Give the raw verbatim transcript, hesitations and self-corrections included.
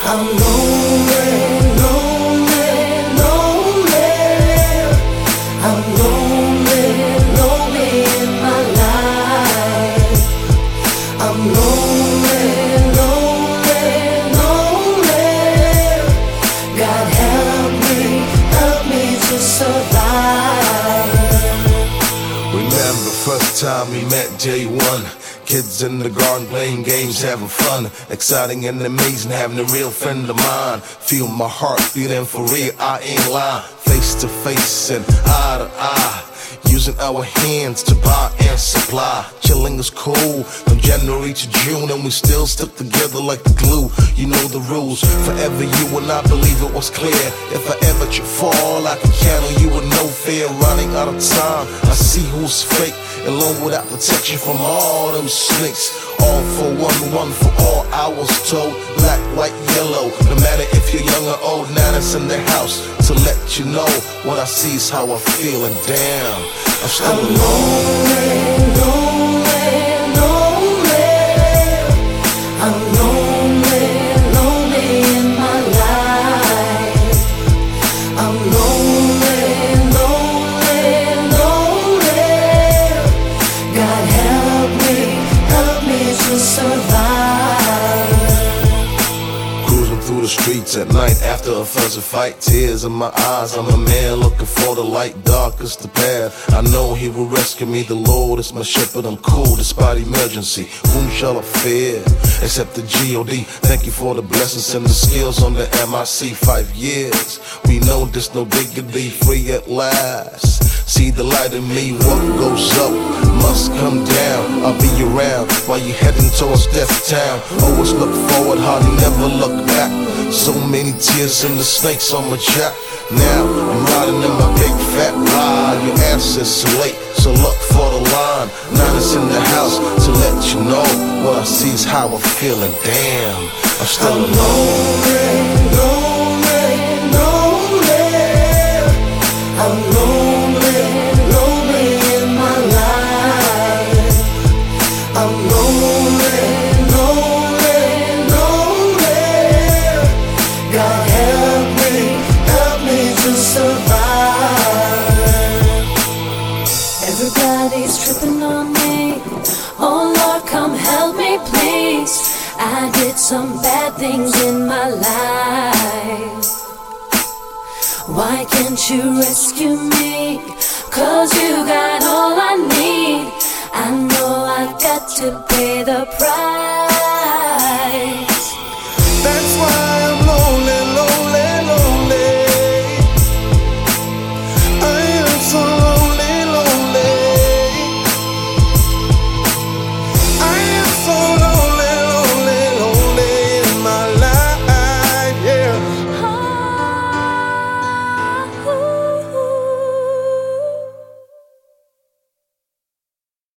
I'm lonely, lonely, lonely. I'm lonely, lonely in my life. I'm lonely, lonely, lonely. God help me, help me to survive. Remember first time we met, day one. Kids in the garden playing games, having fun. Exciting and amazing, having a real friend of mine. Feel my heart beating for real, I ain't lying. Face to face and eye to eye, using our hands to buy and supply. Chilling is cool from January to June, and we still stuck together like the glue. You know the rules, forever you and I believe it was clear. If I ever should fall, I can count on you with no fear. Running out of time, I see who's fake, alone without protection from all them snakes. All for one, one for all, I was told. Black, white, yellow, no matter if you're young or old. Now that's in the house to let you know what I see is how I feel. And damn, I'm still I'm alone. lonely, lonely, lonely. I'm lonely, lonely in my life. I'm lonely, lonely, lonely. God help me, help me to survive. Cruising through the streets at night after a fuzzy fight. Tears in my eyes, I'm a man looking for the light. Dark is the path, I know he will rescue me. The Lord is my shepherd, I'm cool despite emergency. Whom shall I fear except the G O D? Thank you for the blessings and the skills on the M I C. Five years, we know there's no dignity, free at last. See the light in me, what goes up must come down. I'll be around while you heading towards Death Town. Always look forward, hardly never look back. So many tears and the snakes on my jack. Now I'm riding in my big fat ride. Your ass is too late, so look for the line. Now it's in the house to let you know what I see is how I'm feeling. Damn, I'm still I'm alone. lonely, lonely, lonely. I'm lonely, lonely in my life. I'm lonely, lonely, lonely. God help me, help me to survive. Everybody's tripping on me. Oh Lord, come help me please. I did some bad things in my life. Why can't you rescue me? Cause you got all I need. I know I've got to pay the price.